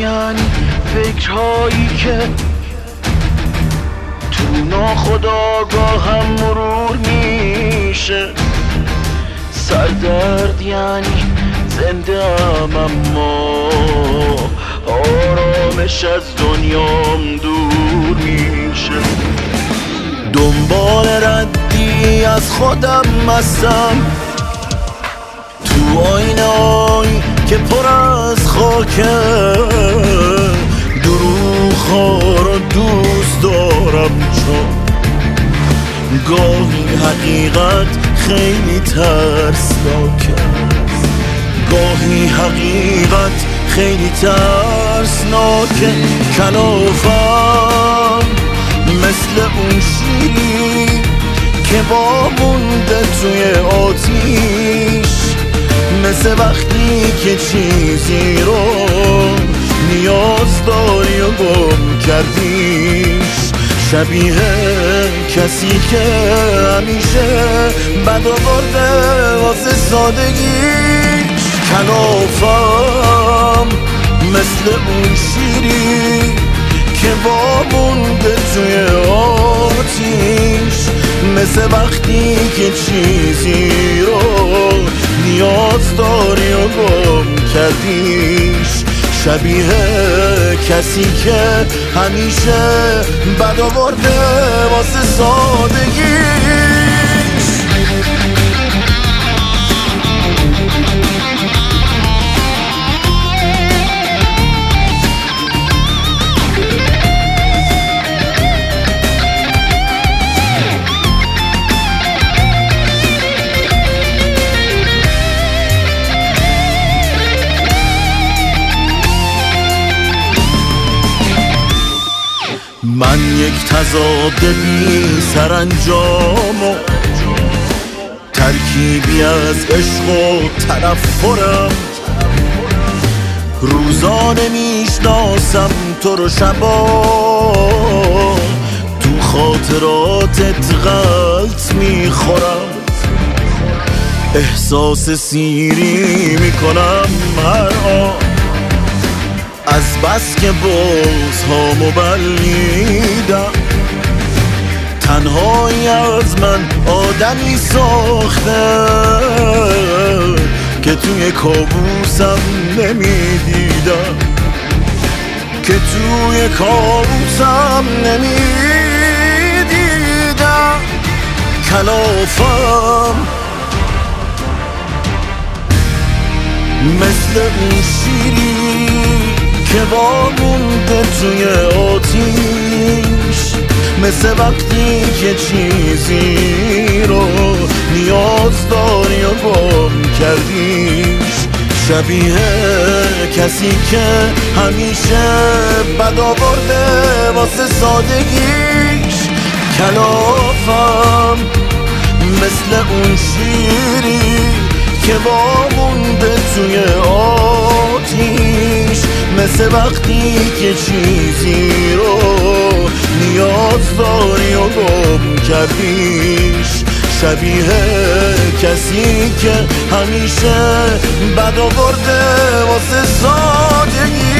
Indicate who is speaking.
Speaker 1: یعنی فکرهایی که تو ناخودآگاهم مرور میشه. سردرد یعنی زنده ام اما آرامش از دنیام دور میشه. دنبال ردی از خودم هستم تو آینه‌ای که پر از خاکه. دروغ‌ها رو دوست دارم چون گاهی حقیقت خیلی ترسناکه. گاهی حقیقت خیلی ترسناکه. کلافم مثل اون شیری که وامونده توی آتیش. مثل وقتی که چیزی رو نیاز داری و گم کردیش. شبیه کسی که همیشه بد آورده واسه سادگیش. کلافم مثل اون شیری که وامونده توی آتیش. مثل وقتی که چیزی رو نیاز داری و گم کردیش. شبیه کسی که همیشه بد آورده واسه سادگیش. من یک تضاد بی سرانجام و ترکیبی از عشق و تنفرم. روزانه میشناسم تو رو، شبا تو خاطراتت غلط میخورم. احساس سیری میکنم هر آن از بس که بغض‌هامو بلعیدم. تنهایی از من آدمی ساخته که توی کابوسم نمیدیدم. که توی کابوسم نمیدیدم. کلافم مثل اون شیری که وامونده توی آتیش. مثل وقتی که چیزی رو نیاز داری و گم کردیش. شبیه کسی که همیشه بد آورده واسه سادگیش. کلافم مثل اون شیری که وامونده توی آتیش. مثل وقتی که چیزی رو نیاز داری و گم کردیش. شبیه کسی که همیشه بد آورده واسه سادگی.